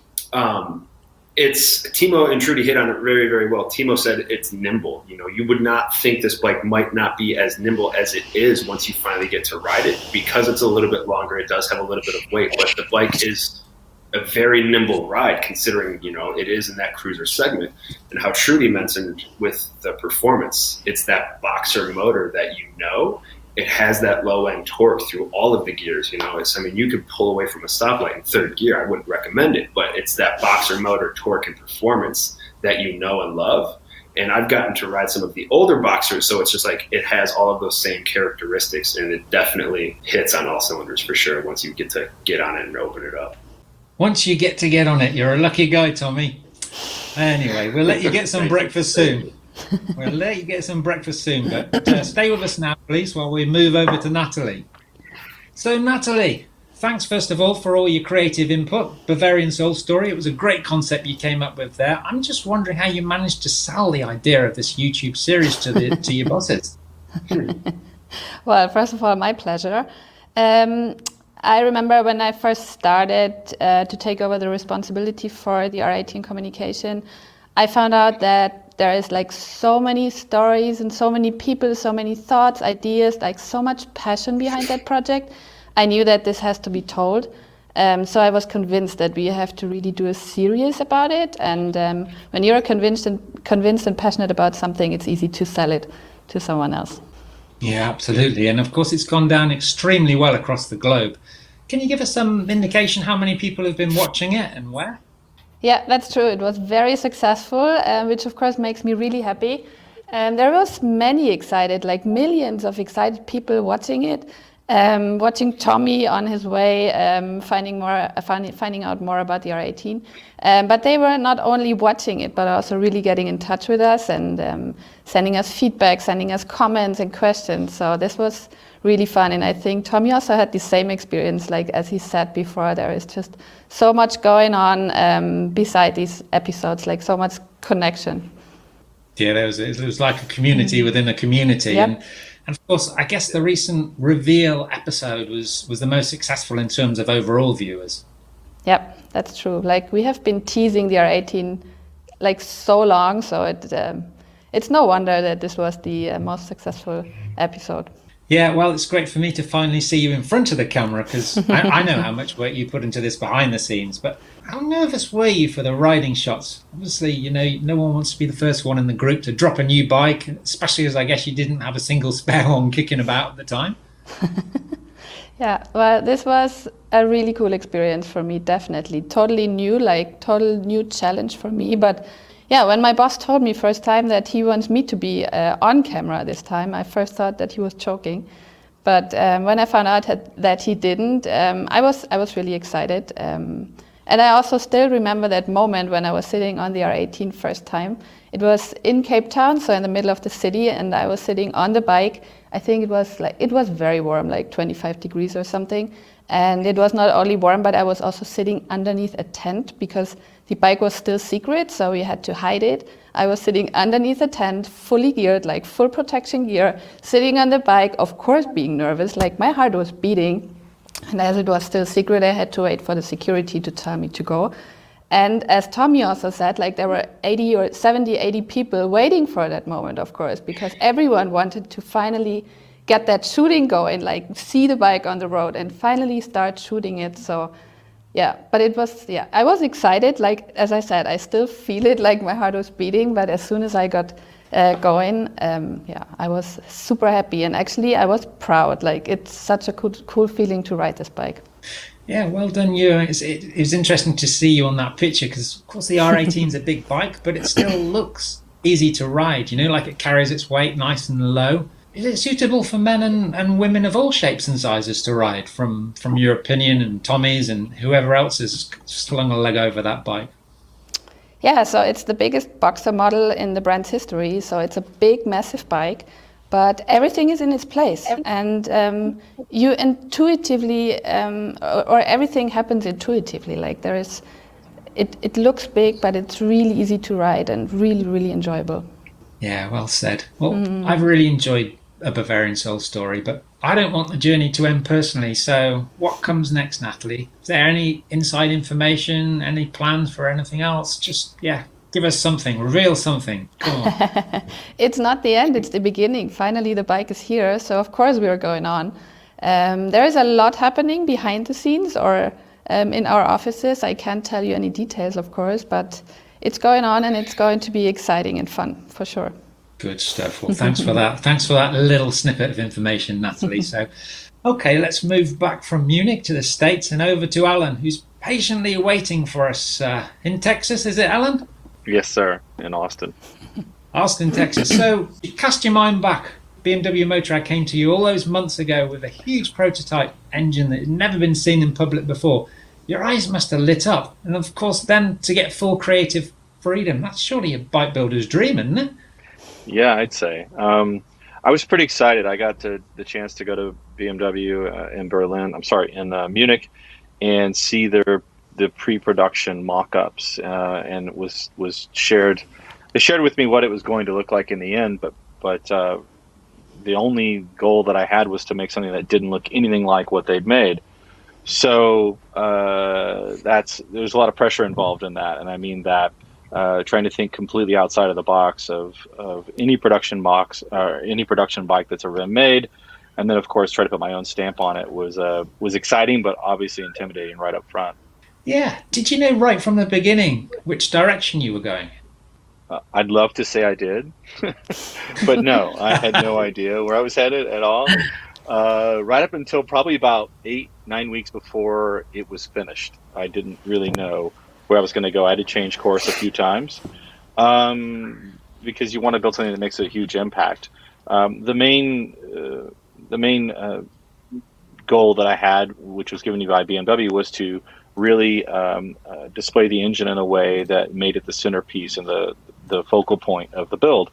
um, it's Timo and Trudy hit on it very, very well. Timo said it's nimble. You know, you would not think this bike might not be as nimble as it is once you finally get to ride it, because it's a little bit longer. It does have a little bit of weight, but the bike is a very nimble ride, considering, you know, it is in that cruiser segment. And how Trudy mentioned with the performance, it's that boxer motor that, you know, it has that low end torque through all of the gears. You know, it's, I mean, you could pull away from a stoplight in third gear. I wouldn't recommend it, but it's that boxer motor torque and performance that you know and love. And I've gotten to ride some of the older boxers, so it's just like it has all of those same characteristics, and it definitely hits on all cylinders for sure once you get to get on it and open it up. Once you get to get on it, you're a lucky guy, Tommy. Anyway, we'll let you get some breakfast soon. We'll let you get some breakfast soon, but uh, stay with us now, please, while we move over to Natalie. So, Natalie, thanks first of all for all your creative input. Bavarian Soul Story, it was a great concept you came up with there. I'm just wondering how you managed to sell the idea of this YouTube series to the to your bosses. Well, first of all, my pleasure. Um, I remember when I first started uh, to take over the responsibility for the R eighteen communication, I found out that there is like so many stories and so many people, so many thoughts, ideas, like so much passion behind that project. I knew that this has to be told. Um, so I was convinced that we have to really do a series about it. And um, when you're convinced and convinced and passionate about something, it's easy to sell it to someone else. Yeah, absolutely. And of course, it's gone down extremely well across the globe. Can you give us some indication how many people have been watching it and where? Yeah, that's true. It was very successful, uh, which of course makes me really happy. Um, there was many excited, like millions of excited people watching it, um, watching Tommy on his way, um, finding more, uh, find, finding out more about the R eighteen. Um, but they were not only watching it, but also really getting in touch with us and um, sending us feedback, sending us comments and questions. So this was really fun. And I think Tommy also had the same experience. Like, as he said before, there is just so much going on um, beside these episodes, like so much connection. Yeah, there was, it was like a community within a community. Yep. And, and of course, I guess the recent reveal episode was, was the most successful in terms of overall viewers. Yep, that's true. Like, we have been teasing the R eighteen like so long, so it um, it's no wonder that this was the uh, most successful episode. Yeah, well, it's great for me to finally see you in front of the camera, because I, I know how much work you put into this behind the scenes. But how nervous were you for the riding shots? Obviously, you know, no one wants to be the first one in the group to drop a new bike, especially as I guess you didn't have a single spare one kicking about at the time. Yeah, well, this was a really cool experience for me, definitely. Totally new, like total new challenge for me. But yeah, when my boss told me first time that he wants me to be uh, on camera this time, I first thought that he was joking. But um, when I found out that he didn't, um, I was I was really excited. Um, and I also still remember that moment when I was sitting on the R eighteen first time. It was in Cape Town, so in the middle of the city, and I was sitting on the bike. I think it was like it was very warm, like twenty-five degrees or something. And it was not only warm, but I was also sitting underneath a tent because the bike was still secret, so we had to hide it. I was sitting underneath a tent, fully geared, like full protection gear, sitting on the bike, of course being nervous, like my heart was beating. And as it was still secret, I had to wait for the security to tell me to go. And as Tommy also said, like there were eighty or seventy, eighty people waiting for that moment, of course, because everyone wanted to finally get that shooting going, like see the bike on the road and finally start shooting it. So yeah, but it was, yeah, I was excited. Like, as I said, I still feel it, like my heart was beating, but as soon as I got uh, going, um, yeah, I was super happy. And actually I was proud, like it's such a cool, cool feeling to ride this bike. Yeah, well done you. It's, it, it was interesting to see you on that picture because, of course, the R eighteen is a big bike, but it still looks easy to ride, you know, like it carries its weight nice and low. Is it suitable for men and, and women of all shapes and sizes to ride, from, from your opinion and Tommy's and whoever else has slung a leg over that bike? Yeah, so it's the biggest boxer model in the brand's history. So it's a big, massive bike, but everything is in its place. And um, you intuitively, um, or, or everything happens intuitively. Like there is, it, it looks big, but it's really easy to ride and really, really enjoyable. Yeah, well said. Well, mm. I've really enjoyed A Bavarian Soul Story, but I don't want the journey to end personally. So what comes next, Natalie? Is there any inside information, any plans for anything else? Just, yeah, give us something, reveal something. Come on. It's not the end, it's the beginning. Finally, the bike is here. So of course we are going on. Um, there is a lot happening behind the scenes or um, in our offices. I can't tell you any details, of course, but it's going on and it's going to be exciting and fun for sure. Good stuff. Well, thanks for that. Thanks for that little snippet of information, Natalie. So, okay, let's move back from Munich to the States and over to Alan, who's patiently waiting for us uh, in Texas. Is it, Alan? Yes, sir. In Austin. Austin, Texas. So, cast your mind back. B M W Motorrad came to you all those months ago with a huge prototype engine that had never been seen in public before. Your eyes must have lit up. And of course, then to get full creative freedom, that's surely a bike builder's dream, isn't it? Yeah, I'd say. Um, I was pretty excited. I got to, the chance to go to B M W uh, in Berlin, I'm sorry, in uh, Munich, and see their the pre-production mock-ups, uh, and was was shared. They shared with me what it was going to look like in the end, but but uh, the only goal that I had was to make something that didn't look anything like what they'd made. So uh, that's there's a lot of pressure involved in that, and I mean that. Uh, trying to think completely outside of the box of, of any production box or any production bike that's ever been made, and then of course try to put my own stamp on it was uh, was exciting, but obviously intimidating right up front. Yeah. Did you know right from the beginning which direction you were going? Uh, I'd love to say I did, but no, I had no idea where I was headed at all. Uh, right up until probably about eight, nine weeks before it was finished, I didn't really know where I was going to go. I had to change course a few times um, because you want to build something that makes a huge impact. Um, the main, uh, the main uh, goal that I had, which was given to me by B M W, was to really um, uh, display the engine in a way that made it the centerpiece and the the focal point of the build.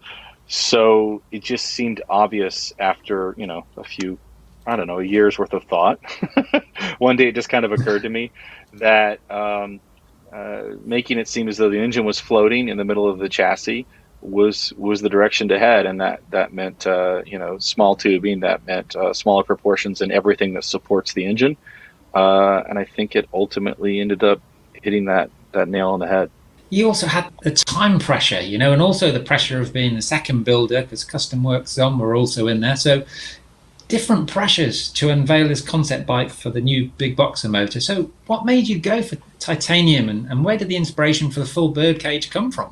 So it just seemed obvious after, you know, a few, I don't know, a year's worth of thought. One day it just kind of occurred to me that um, Uh, making it seem as though the engine was floating in the middle of the chassis was was the direction to head, and that that meant uh, you know small tubing, that meant uh, smaller proportions and everything that supports the engine, uh, and I think it ultimately ended up hitting that that nail on the head. You also had the time pressure, you know, and also the pressure of being the second builder, because Custom Works on were also in there. So different pressures to unveil this concept bike for the new big boxer motor. So what made you go for titanium, and, and where did the inspiration for the full birdcage come from?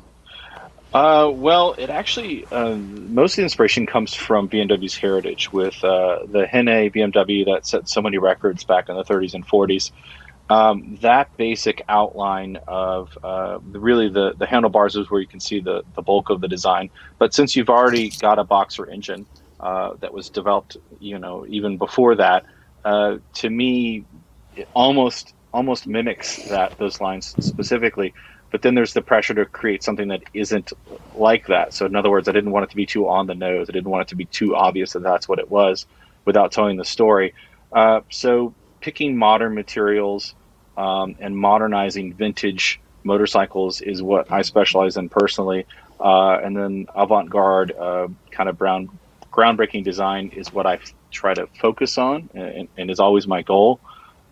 Uh, well, it actually, uh, most of the inspiration comes from B M W's heritage with uh, the Henne B M W that set so many records back in the thirties and forties. Um, that basic outline of uh, really the, the handlebars is where you can see the, the bulk of the design. But since you've already got a boxer engine, Uh, that was developed, you know, even before that. Uh, to me, it almost almost mimics that those lines specifically. But then there's the pressure to create something that isn't like that. So in other words, I didn't want it to be too on the nose. I didn't want it to be too obvious that that's what it was, without telling the story. Uh, so picking modern materials um, and modernizing vintage motorcycles is what I specialize in personally. Uh, and then avant-garde uh, kind of brown. groundbreaking design is what I try to focus on, and, and is always my goal.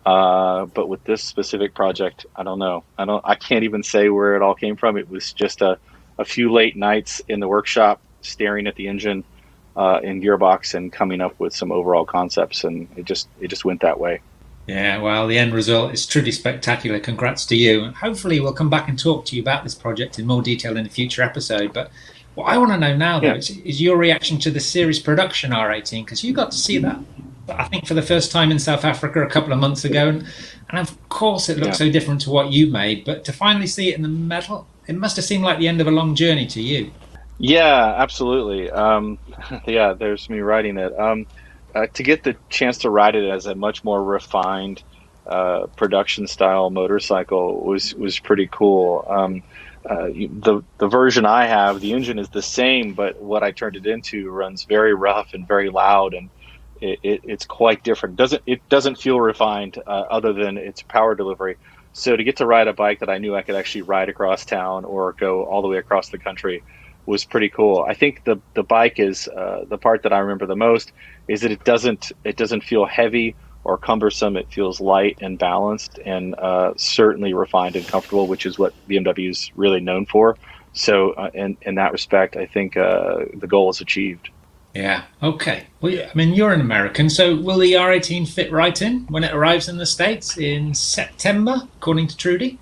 Uh, but with this specific project, I don't know. I don't. I can't even say where it all came from. It was just a, a few late nights in the workshop, staring at the engine uh, and gearbox, and coming up with some overall concepts. And it just it just went that way. Yeah, well, the end result is truly spectacular. Congrats to you. And hopefully we'll come back and talk to you about this project in more detail in a future episode. But what I want to know now, though, yeah. is, is your reaction to the series production R eighteen, because you got to see that, I think, for the first time in South Africa a couple of months ago. And, and of course, it looks yeah. so different to what you made. But to finally see it in the metal, it must have seemed like the end of a long journey to you. Yeah, absolutely. Um, yeah, there's me writing it. Um, uh, to get the chance to ride it as a much more refined uh, production style motorcycle was was pretty cool. Um, uh, the the version I have, the engine is the same, but what I turned it into runs very rough and very loud, and it, it, it's quite different. Doesn't it doesn't feel refined uh, other than its power delivery. So to get to ride a bike that I knew I could actually ride across town or go all the way across the country was pretty cool. I think the the bike is uh, the part that I remember the most is that it doesn't it doesn't feel heavy or cumbersome. It feels light and balanced, and uh, certainly refined and comfortable, which is what B M W is really known for. So uh, in in that respect, I think uh, the goal is achieved. Yeah. Okay. Well, I mean, you're an American, so will the R eighteen fit right in when it arrives in the States in September, according to Trudy?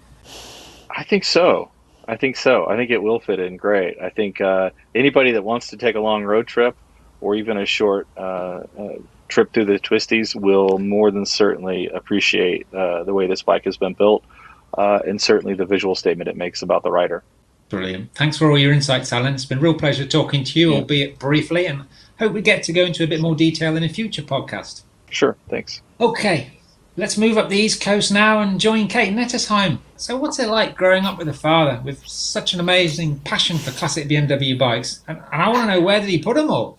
I think so. I think so. I think it will fit in great. I think uh, anybody that wants to take a long road trip or even a short uh, uh, trip through the twisties will more than certainly appreciate uh, the way this bike has been built uh, and certainly the visual statement it makes about the rider. Brilliant. Thanks for all your insights, Alan. It's been a real pleasure talking to you, yeah. albeit briefly, and hope we get to go into a bit more detail in a future podcast. Sure. Thanks. Okay. Let's move up the East Coast now and join Kate Nettesheim. So what's it like growing up with a father with such an amazing passion for classic B M W bikes? And, and I want to know, where did he put them all?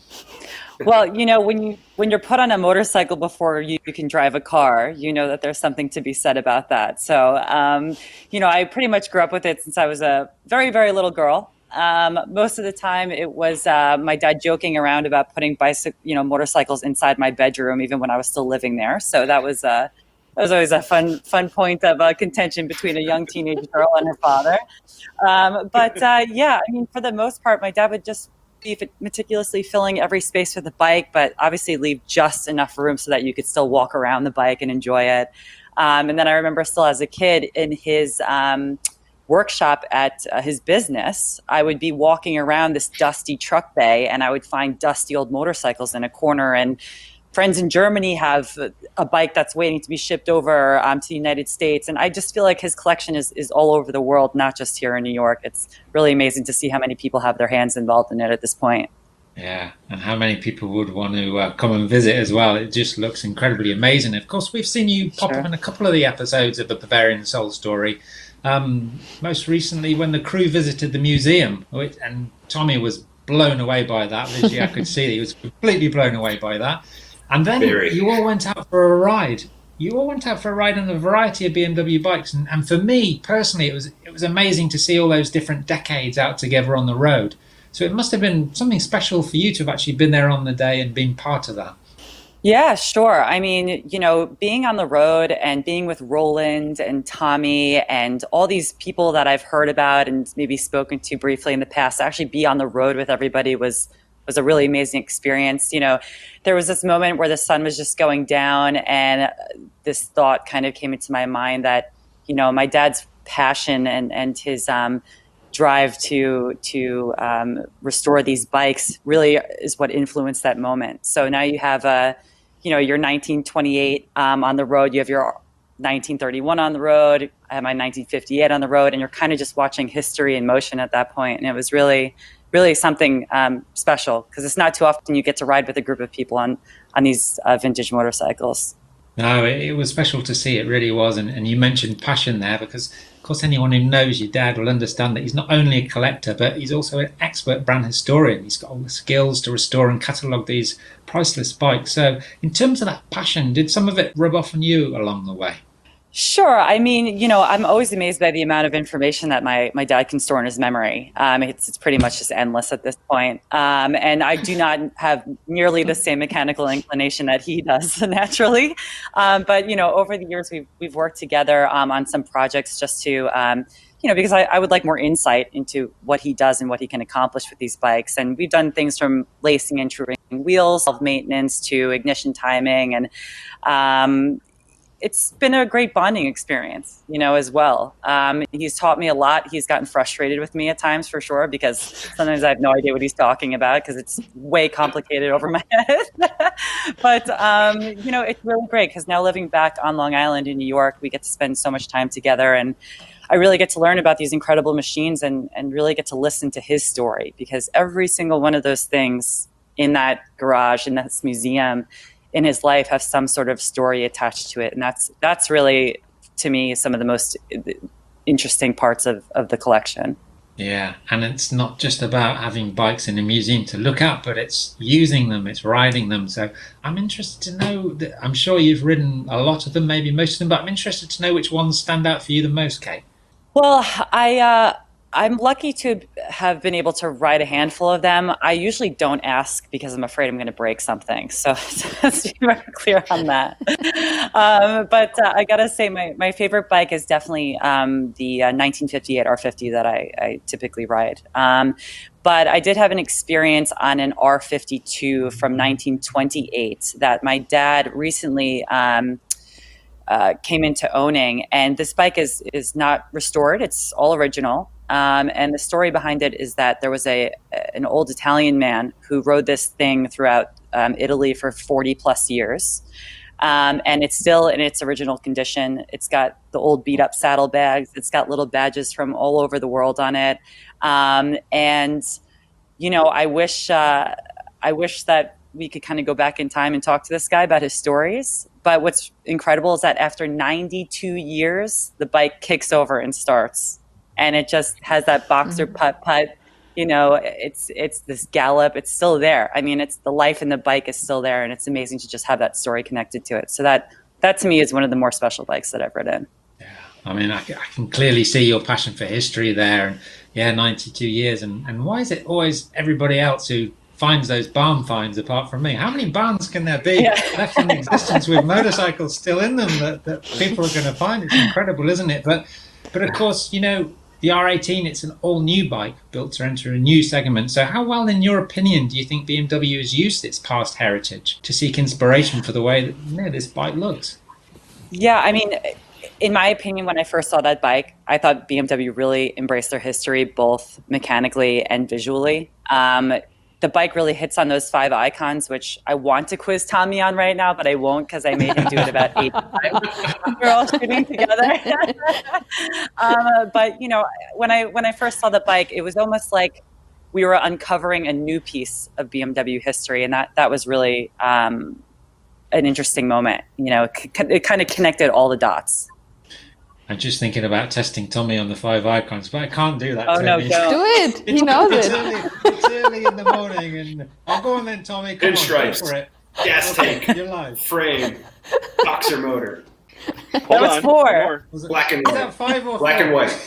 Well, you know, when you when you're put on a motorcycle before you, you can drive a car, you know that there's something to be said about that. So, um, you know, I pretty much grew up with it since I was a very, very little girl. Um, most of the time it was uh, my dad joking around about putting bicycle, you know, motorcycles inside my bedroom, even when I was still living there. So that was uh, that was always a fun fun point of uh, contention between a young teenage girl and her father. Um, but uh, yeah, I mean, for the most part, my dad would just be meticulously filling every space for the bike, but obviously leave just enough room so that you could still walk around the bike and enjoy it. Um, and then I remember still as a kid in his um, workshop at uh, his business, I would be walking around this dusty truck bay and I would find dusty old motorcycles in a corner, and friends in Germany have a bike that's waiting to be shipped over um, to the United States. And I just feel like his collection is, is all over the world, not just here in New York. It's really amazing to see how many people have their hands involved in it at this point. Yeah, and how many people would want to uh, come and visit as well. It just looks incredibly amazing. Of course, we've seen you pop Sure. up in a couple of the episodes of the Bavarian Soul Story. Um, most recently when the crew visited the museum, which, and Tommy was blown away by that. Visually, I could see that he was completely blown away by that. And then Very. you all went out for a ride. You all went out for a ride on a variety of B M W bikes. And, and for me, personally, it was it was amazing to see all those different decades out together on the road. So it must have been something special for you to have actually been there on the day and been part of that. Yeah, sure. I mean, you know, being on the road and being with Roland and Tommy and all these people that I've heard about and maybe spoken to briefly in the past, to actually be on the road with everybody was was a really amazing experience. You know, there was this moment where the sun was just going down and this thought kind of came into my mind that, you know, my dad's passion and, and his um, drive to to um, restore these bikes really is what influenced that moment. So now you have a, you know, your nineteen twenty-eight um, on the road, you have your nineteen thirty-one on the road, I have my nineteen fifty-eight on the road, and you're kind of just watching history in motion at that point. And it was really, really something um, special, because it's not too often you get to ride with a group of people on, on these uh, vintage motorcycles. No, it, it was special to see. It really was. And, and you mentioned passion there, because, of course, anyone who knows your dad will understand that he's not only a collector, but he's also an expert brand historian. He's got all the skills to restore and catalogue these priceless bikes. So in terms of that passion, did some of it rub off on you along the way? Sure. I mean, you know, I'm always amazed by the amount of information that my, my dad can store in his memory. Um, it's, it's pretty much just endless at this point. Um, and I do not have nearly the same mechanical inclination that he does naturally. Um, but, you know, over the years, we've, we've worked together um, on some projects just to, um, you know, because I, I would like more insight into what he does and what he can accomplish with these bikes. And we've done things from lacing and touring wheels, self-maintenance to ignition timing. And, um, it's been a great bonding experience, you know, as well. Um, he's taught me a lot. He's gotten frustrated with me at times, for sure, because sometimes I have no idea what he's talking about because it's way complicated over my head. But, um, you know, it's really great because now living back on Long Island in New York, we get to spend so much time together. And I really get to learn about these incredible machines and, and really get to listen to his story, because every single one of those things in that garage, in this museum, in his life have some sort of story attached to it. And that's that's really, to me, some of the most interesting parts of, of the collection. Yeah, and it's not just about having bikes in a museum to look at, but it's using them, it's riding them. So I'm interested to know, that I'm sure you've ridden a lot of them, maybe most of them, but I'm interested to know which ones stand out for you the most, Kate. Well, I... Uh, I'm lucky to have been able to ride a handful of them. I usually don't ask because I'm afraid I'm going to break something. So let's be very clear on that. Um, but uh, I got to say, my, my favorite bike is definitely um, the uh, nineteen fifty-eight R fifty that I, I typically ride. Um, but I did have an experience on an R fifty-two from nineteen twenty-eight that my dad recently um, uh, came into owning. And this bike is, is not restored. It's all original. Um, and the story behind it is that there was a an old Italian man who rode this thing throughout um, Italy for forty plus years. Um, and it's still in its original condition. It's got the old beat up saddlebags. It's got little badges from all over the world on it. Um, and, you know, I wish uh, I wish that we could kind of go back in time and talk to this guy about his stories. But what's incredible is that after ninety-two years, the bike kicks over and starts. And it just has that boxer putt putt, you know, it's it's this gallop. It's still there. I mean, it's the life in the bike is still there. And it's amazing to just have that story connected to it. So that, that to me is one of the more special bikes that I've ridden. Yeah, I mean, I, I can clearly see your passion for history there. And yeah, ninety-two years. And, and why is it always everybody else who finds those barn finds apart from me? How many barns can there be yeah. left in existence with motorcycles still in them that, that people are going to find? It's incredible, isn't it? But, but of course, you know, the R eighteen, it's an all-new bike built to enter a new segment. So how well, in your opinion, do you think B M W has used its past heritage to seek inspiration for the way that, you know, this bike looks? Yeah, I mean, in my opinion, when I first saw that bike, I thought B M W really embraced their history, both mechanically and visually. Um, the bike really hits on those five icons, which I want to quiz Tommy on right now, but I won't because I made him do it about eight times. We're all shooting together. um, but you know, when I when I first saw the bike, it was almost like we were uncovering a new piece of B M W history, and that that was really um, an interesting moment. You know, it, it kind of connected all the dots. I'm just thinking about testing Tommy on the five icons, but I can't do that. Oh, no, don't. Do it. He knows it's it. Early, it's early in the morning. and I'll go on then, Tommy. Come Pinstripes, on, go for it. Gas tank, You're live. frame, boxer motor. That was on. four. Was it, Black and was white. that five or Black four? and white.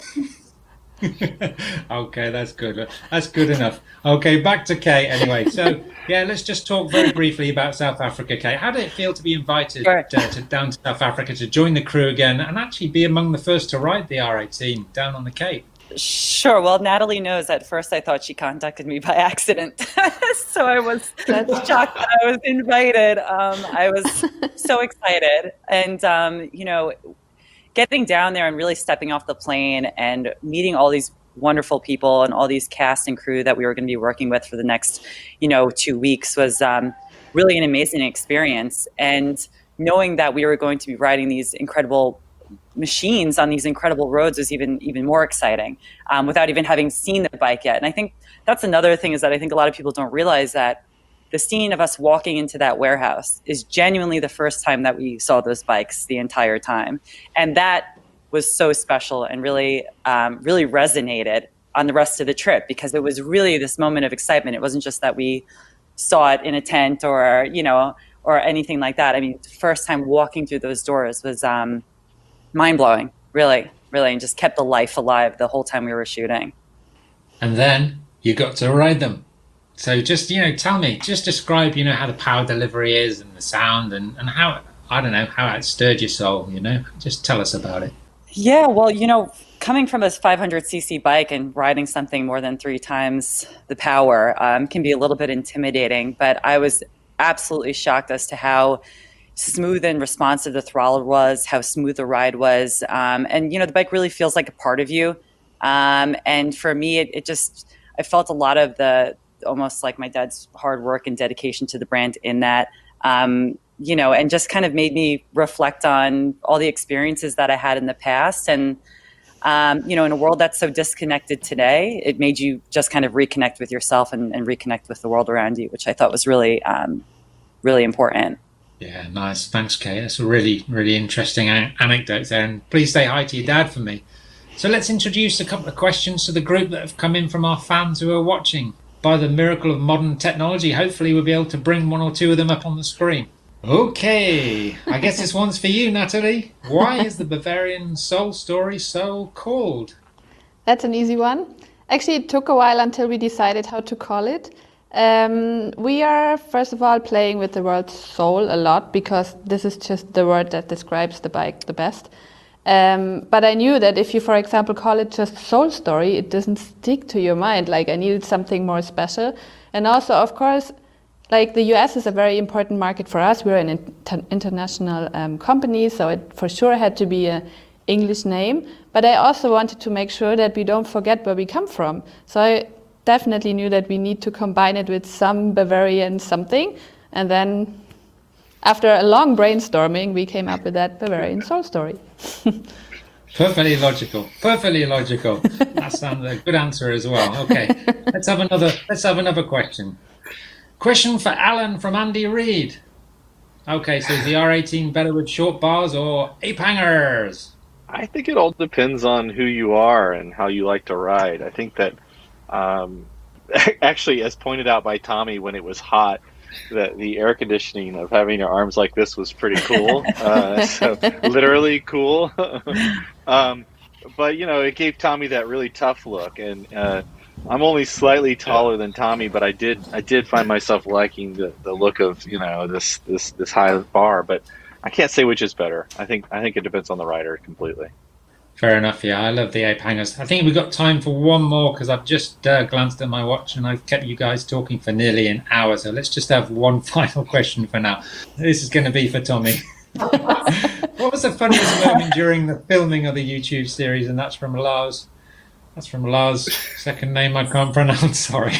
Okay, that's good. That's good enough. Okay, back to Kate anyway. So, yeah, let's just talk very briefly about South Africa, Kate. How did it feel to be invited Sure. uh, to down to South Africa to join the crew again and actually be among the first to ride the R eighteen down on the Cape? Sure. Well, Natalie knows at first I thought she contacted me by accident. So I was shocked that I was invited. Um, I was so excited. And, um, you know, getting down there and really stepping off the plane and meeting all these wonderful people and all these cast and crew that we were going to be working with for the next, you know, two weeks was um, really an amazing experience. And knowing that we were going to be riding these incredible machines on these incredible roads was even even more exciting um, without even having seen the bike yet. And I think that's another thing, is that I think a lot of people don't realize that the scene of us walking into that warehouse is genuinely the first time that we saw those bikes the entire time. And that was so special and really, um, really resonated on the rest of the trip, because it was really this moment of excitement. It wasn't just that we saw it in a tent or, you know, or anything like that. I mean, the first time walking through those doors was, um, mind blowing, really, really, and just kept the life alive the whole time we were shooting. And then you got to ride them. So just, you know, tell me, just describe, you know, how the power delivery is and the sound and, and how, I don't know, how it stirred your soul, you know, just tell us about it. Yeah, well, you know, coming from a five hundred c c bike and riding something more than three times the power um, can be a little bit intimidating, but I was absolutely shocked as to how smooth and responsive the throttle was, how smooth the ride was. Um, and, you know, the bike really feels like a part of you. Um, and for me, it, it just, I felt a lot of the, almost like my dad's hard work and dedication to the brand in that, um, you know, and just kind of made me reflect on all the experiences that I had in the past. And, um, you know, in a world that's so disconnected today, it made you just kind of reconnect with yourself and, and reconnect with the world around you, which I thought was really, um, really important. Yeah, nice. Thanks, Kay. That's a really, really interesting a- anecdote there. And please say hi to your dad for me. So let's introduce a couple of questions to the group that have come in from our fans who are watching. By the miracle of modern technology, hopefully we'll be able to bring one or two of them up on the screen. Okay, I guess this one's for you, Natalie. Why is the Bavarian Soul Story so called? That's an easy one. Actually, it took a while until we decided how to call it. Um, we are, first of all, playing with the word soul a lot because this is just the word that describes the bike the best. Um, but I knew that if you, for example, call it just Soul Story, it doesn't stick to your mind. Like, I needed something more special. And also, of course, like the U S is a very important market for us. We're an inter- international um, company, so it for sure had to be an English name. But I also wanted to make sure that we don't forget where we come from. So I definitely knew that we need to combine it with some Bavarian something. And then after a long brainstorming, we came up with that Bavarian Soul Story. Perfectly logical. Perfectly logical. That sounds a good answer as well. Okay, let's have another. Let's have another question. Question for Alan from Andy Reid. Okay, so is the R eighteen better with short bars or ape hangers? I think it all depends on who you are and how you like to ride. I think that, um, actually, as pointed out by Tommy when it was hot, that the air conditioning of having your arms like this was pretty cool. Uh, so literally cool. um, but, you know, it gave Tommy that really tough look. And uh, I'm only slightly taller than Tommy, but I did I did find myself liking the, the look of, you know, this, this, this high bar. But I can't say which is better. I think I think it depends on the rider completely. Fair enough, yeah. I love the ape hangers. I think we've got time for one more because I've just uh, glanced at my watch and I've kept you guys talking for nearly an hour. So let's just have one final question for now. This is going to be for Tommy. What was the funniest moment during the filming of the YouTube series? And that's from Lars. That's from Lars. Second name I can't pronounce. Sorry.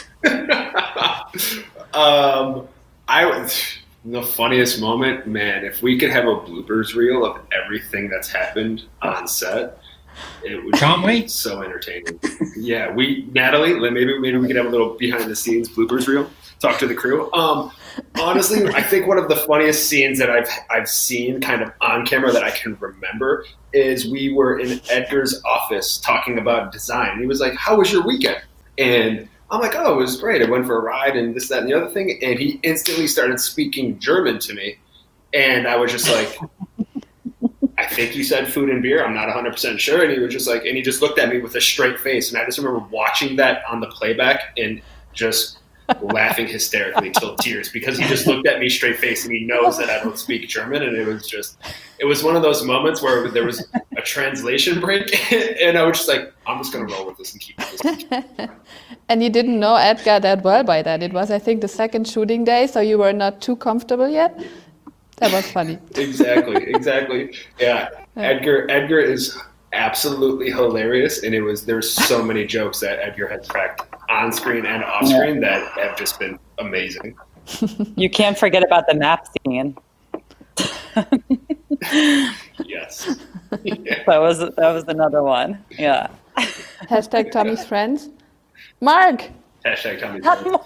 um, I was... The funniest moment, man, if we could have a bloopers reel of everything that's happened on set, it would Can't be we? so entertaining. Yeah, we, Natalie, maybe maybe we could have a little behind the scenes bloopers reel, talk to the crew. Um, honestly, I think one of the funniest scenes that I've I've seen kind of on camera that I can remember is we were in Edgar's office talking about design. He was like, "How was your weekend?" And I'm like, oh, it was great. I went for a ride and this, that, and the other thing. And he instantly started speaking German to me. And I was just like, I think you said food and beer. I'm not one hundred percent sure. And he was just like, and he just looked at me with a straight face. And I just remember watching that on the playback and just laughing hysterically till tears because he just looked at me straight face and he knows that I don't speak German. And it was just, it was one of those moments where there was a translation break and I was just like, I'm just going to roll with this and keep this. And you didn't know Edgar that well by then. It was, I think, the second shooting day, so you were not too comfortable yet. That was funny. Exactly, exactly. Yeah, Edgar Edgar is absolutely hilarious, and it was there's so many jokes that Edgar has cracked on screen and off screen that have just been amazing. You can't forget about the map scene. Yes. Yeah. That was that was another one. Yeah. Hashtag Tommy's friends. Mark. Hashtag Tommy's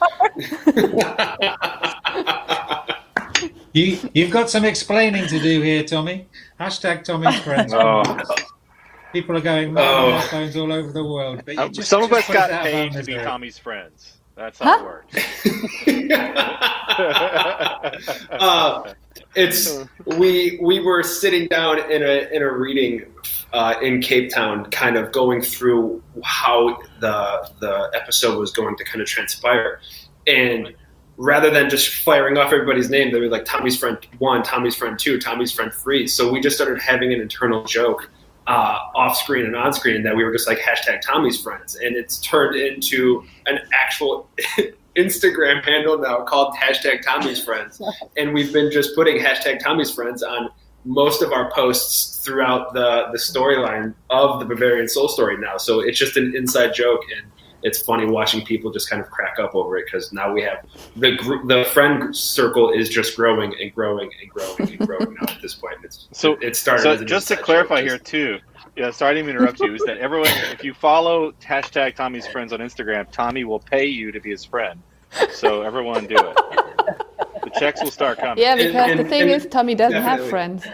friends. you you've got some explaining to do here, Tommy. Hashtag Tommy's friends. Oh. People are going mad on their phones all over the world. But Uh, just, some of just us got put that paid on to as be a- Tommy's friends. That's how Huh? it works. uh, It's we we were sitting down in a in a reading uh, in Cape Town, kind of going through how the the episode was going to kind of transpire, and rather than just firing off everybody's name, they were like Tommy's friend one, Tommy's friend two, Tommy's friend three. So we just started having an internal joke uh, off screen and on screen that we were just like hashtag Tommy's friends, and it's turned into an actual Instagram handle now called hashtag Tommy's friends, and we've been just putting hashtag Tommy's friends on most of our posts throughout the the storyline of the Bavarian Soul Story now. So it's just an inside joke, and it's funny watching people just kind of crack up over it, because now we have the group, the friend circle is just growing and growing and growing and growing now at this point. It's so it started. So as an just to inside clarify joke, here just, too, yeah, sorry to interrupt you, is that everyone, if you follow hashtag Tommy's friends on Instagram, Tommy will pay you to be his friend. So everyone do it. The checks will start coming. Yeah, because And- the and- thing and is, Tommy doesn't definitely. have friends.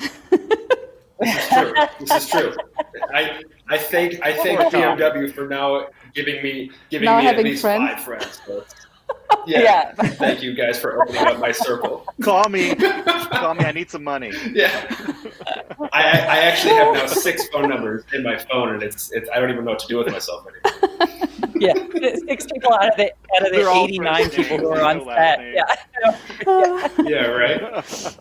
This is true. This is true. I I thank I thank B M W for now giving me giving Now me at having least friends. five friends. So it's- yeah. Yeah. Thank you guys for opening up my circle. Call me. Call me. I need some money. Yeah. I I actually have now six phone numbers in my phone, and it's it's I don't even know what to do with myself anymore. Yeah, six people out of the out of They're the all eighty-nine friends. people who are on No last set. name. Yeah. Yeah. Right.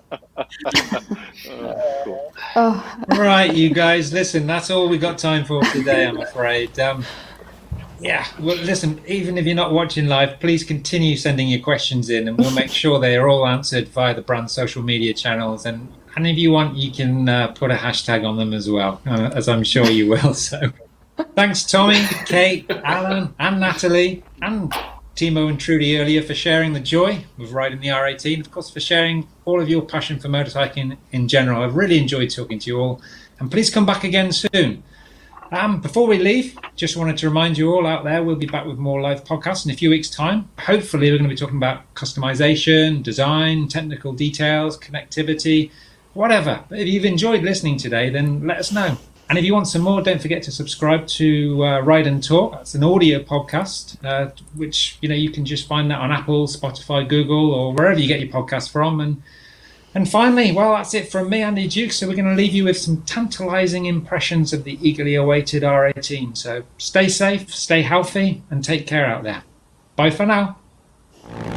Oh, cool. Oh, Right, you guys, listen, that's all we got time for today, I'm afraid. Um, yeah, well, listen, even if you're not watching live, please continue sending your questions in, and we'll make sure they are all answered via the brand social media channels. And, and if you want, you can uh, put a hashtag on them as well, uh, as I'm sure you will. So thanks, Tommy, Kate, Alan, and Natalie, and Timo and Trudy earlier for sharing the joy of riding the R eighteen, of course, for sharing all of your passion for motorcycling in general. I've really enjoyed talking to you all, and please come back again soon. Um, before we leave, just wanted to remind you all out there, we'll be back with more live podcasts in a few weeks' time. Hopefully, we're going to be talking about customization, design, technical details, connectivity, whatever. But if you've enjoyed listening today, then let us know. And if you want some more, don't forget to subscribe to uh, Ride and Talk. That's an audio podcast, uh, which you know you can just find that on Apple, Spotify, Google, or wherever you get your podcasts from. And and finally, well, that's it from me, Andy Duke. So we're going to leave you with some tantalizing impressions of the eagerly awaited R eighteen. So stay safe, stay healthy, and take care out there. Bye for now.